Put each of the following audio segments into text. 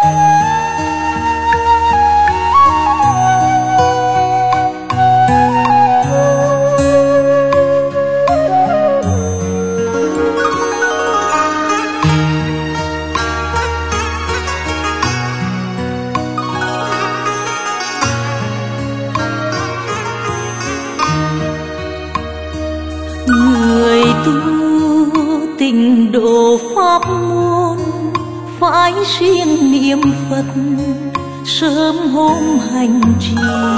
Người tu tịnh độ pháp môn phải siêng niệm Phật sớm hôm hành trì.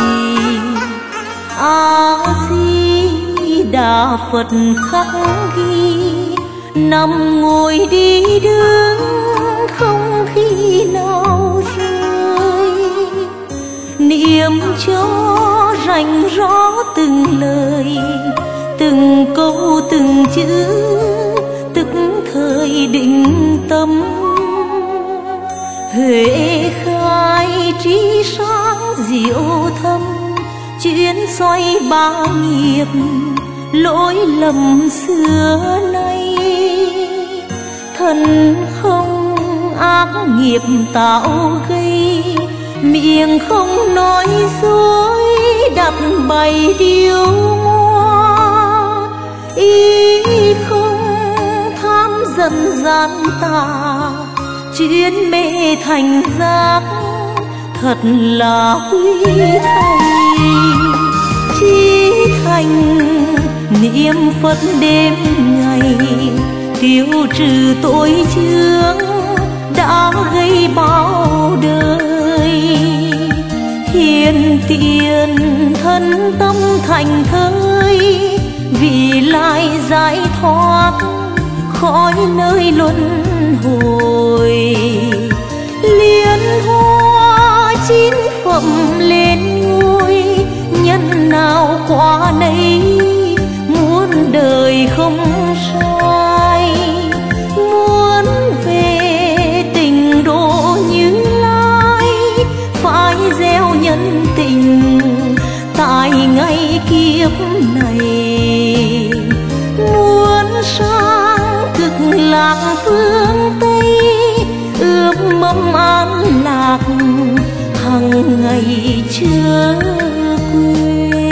A Di Đà Phật khắc ghi, nằm ngồi đi đứng không khi nào rơi. Niệm cho rành rõ từng lời, từng câu từng chữ tức thời định tâm. Huệ khai trí sáng diệu thâm, chuyến xoay ba nghiệp lỗi lầm xưa nay. Thân không ác nghiệp tạo gây, miệng không nói dối đặt bày điều ngoa. Ý không tham dần gian tà, chuyến mê thành giác thật là quý thầy. Chí thành niệm Phật đêm ngày, tiêu trừ tội chướng đã gây bao đời. Hiền tiền thân tâm thành thơi, vì lại giải thoát khỏi nơi luân hồi. Liên hoa chín phẩm lên ngôi, nhân nào qua nấy muôn đời không sai. Muốn về tình độ Như Lai, phải gieo nhân tình tại ngày kiếp này. Muốn sang cực lạc phương Tây, ước mong an lạc hằng ngày chưa quên.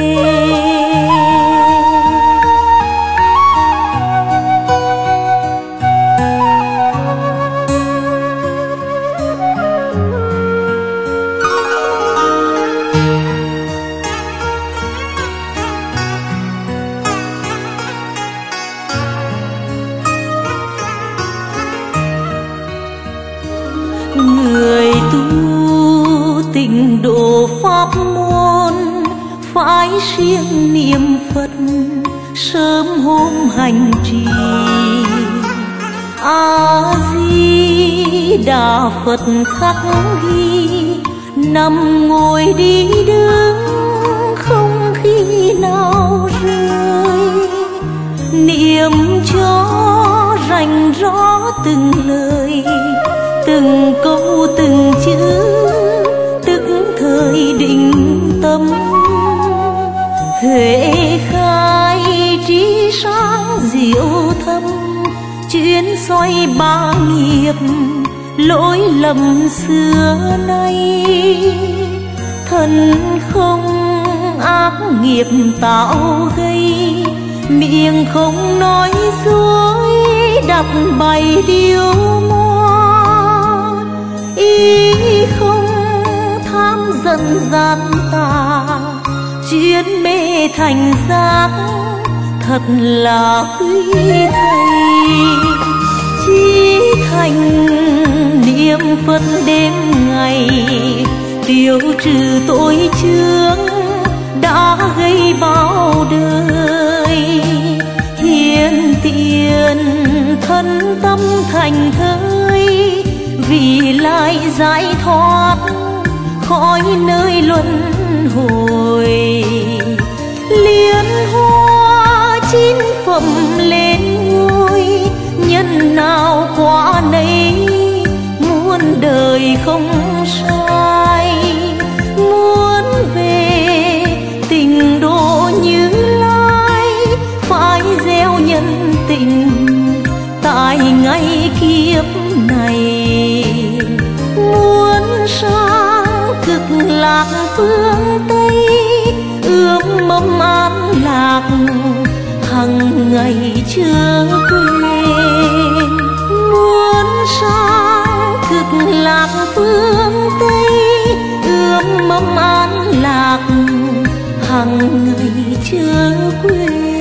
Người tu tịnh độ pháp môn phải siêng niệm Phật sớm hôm hành trì. A Di Đà Phật khắc ghi, nằm ngồi đi đứng không khi nào rơi. Niệm cho rành rõ từng lời, từng câu từng chữ tức thời định tâm. Huệ khai trí sáng diệu thâm, chuyến xoay ba nghiệp lỗi lầm xưa nay. Thân không ác nghiệp tạo gây, miệng không nói dối đặt bày điều ngoa. Ý không tham dần gian tà, chuyến mê thành giác thật là quý thầy. Chí thành niệm Phật đêm ngày, tiêu trừ tội chướng đã gây bao đời. Hiền tiền thân tâm thành thơi, vì lại giải thoát khỏi nơi luân hồi. Liên hoa chín phẩm lên ngôi, nhân nào qua nấy muôn đời không sai. Muốn về tình độ Như Lai, phải gieo nhân tình tại ngày kiếp này. Muốn phương Tây, ươm mầm an lạc hằng ngày chưa quên. Muôn sao cực lạc phương Tây, ươm mầm an lạc hằng ngày chưa quên.